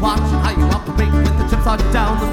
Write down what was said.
watch how you operate when the chips are down. The